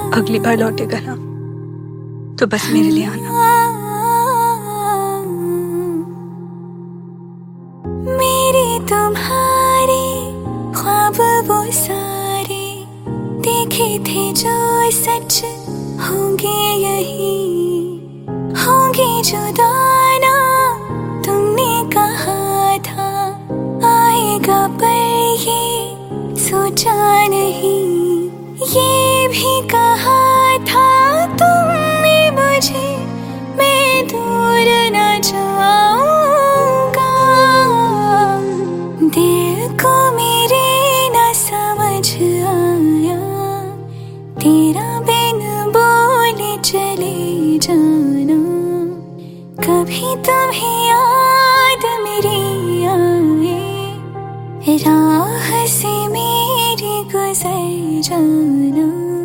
अगली बार लौटेगा ना तो बस मेरे लिए आना। मेरे तुम्हारे ख्वाब वो सारे देखे थे जो सच होंगे यही, होंगे जुदा ना तुमने कहा था आएगा, पर ये सोचा नहीं। ये भी कहा था तुमने मुझे मैं दूर न जाऊंगा, दिल को मेरे न समझ आया तेरा बिन बोले चले जाना। कभी तुम्हें याद मेरी आए राह से मेरी गुजर जाना।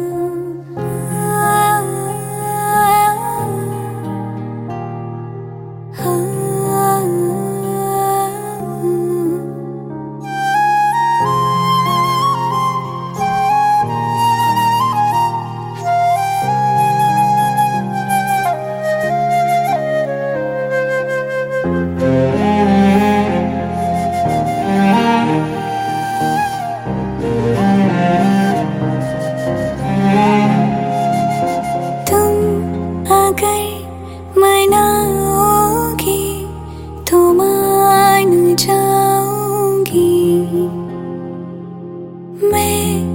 मनाओगे तो मान जाऊंगी मैं।